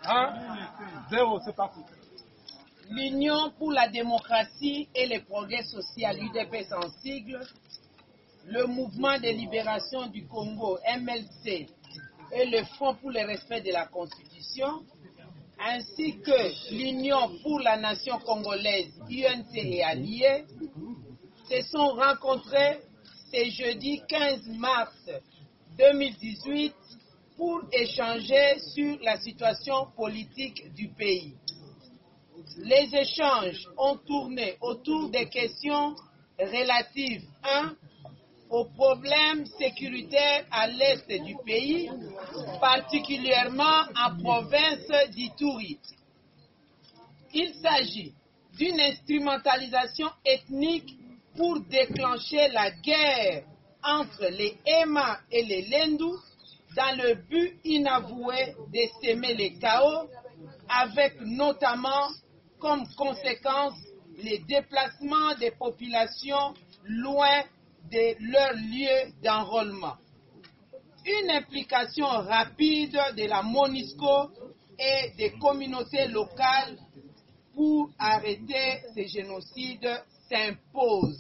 0, c'est parti. L'Union pour la démocratie et le progrès social, UDPS en sigle, le Mouvement de libération du Congo, MLC, et le Front pour le respect de la Constitution, ainsi que l'Union pour la nation congolaise, UNC et alliés, se sont rencontrés ce jeudi 15 mars 2018 pour échanger sur la situation politique du pays. Les échanges ont tourné autour des questions relatives 1. Aux problèmes sécuritaires à l'est du pays, particulièrement en province d'Ituri. Il s'agit d'une instrumentalisation ethnique pour déclencher la guerre entre les Ema et les Lendu dans le but inavoué de semer le chaos, avec notamment comme conséquence les déplacements des populations loin de leur lieu d'enrôlement. Une implication rapide de la MONUSCO et des communautés locales pour arrêter ces génocides s'impose.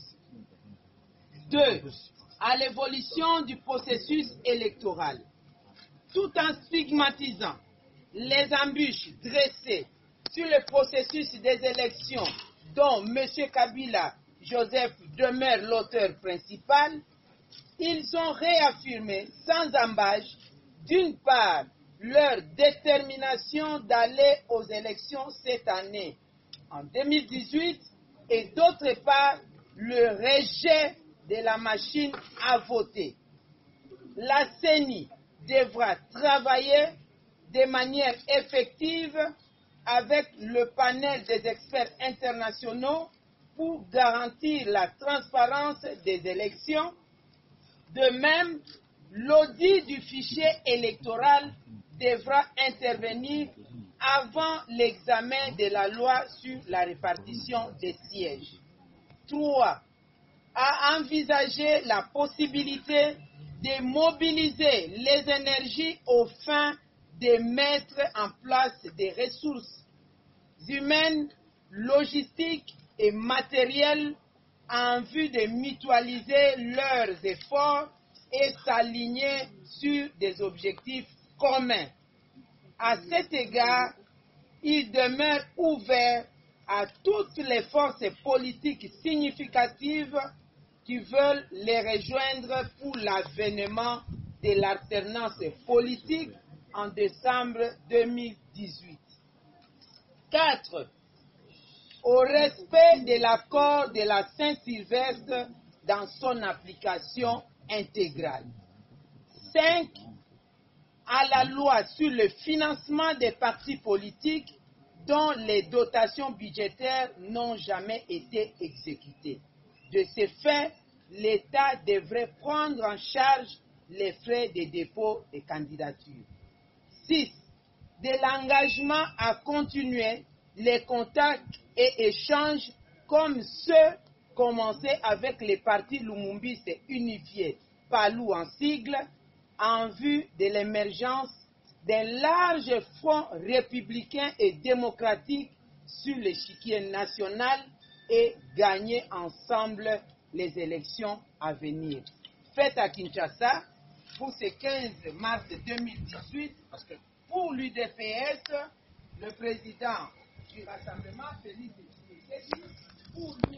2. À l'évolution du processus électoral. Tout en stigmatisant les embûches dressées sur le processus des élections dont M. Kabila Joseph demeure l'auteur principal, ils ont réaffirmé sans ambages, d'une part, leur détermination d'aller aux élections cette année, en 2018, et d'autre part, le rejet de la machine à voter. La CENI devra travailler de manière effective avec le panel des experts internationaux pour garantir la transparence des élections. De même, l'audit du fichier électoral devra intervenir avant l'examen de la loi sur la répartition des sièges. 3. À envisager la possibilité de mobiliser les énergies aux fins de mettre en place des ressources humaines, logistiques et matérielles en vue de mutualiser leurs efforts et s'aligner sur des objectifs communs. À cet égard, il demeure ouvert à toutes les forces politiques significatives qui veulent les rejoindre pour l'avènement de l'alternance politique en décembre 2018. 4. Au respect de l'accord de la Saint-Sylvestre dans son application intégrale. 5. À la loi sur le financement des partis politiques dont les dotations budgétaires n'ont jamais été exécutées. De ce fait, l'État devrait prendre en charge les frais de dépôt des candidatures. 6. De l'engagement à continuer les contacts et échanges comme ceux commencés avec les partis lumumbistes unifiés, PALU en sigle, en vue de l'émergence d'un large front républicain et démocratique sur l'échiquier national et gagner ensemble les élections à venir. Faites à Kinshasa pour ce 15 mars 2018, parce que pour l'UDPS, le président du Rassemblement, Félix Tshisekedi, pour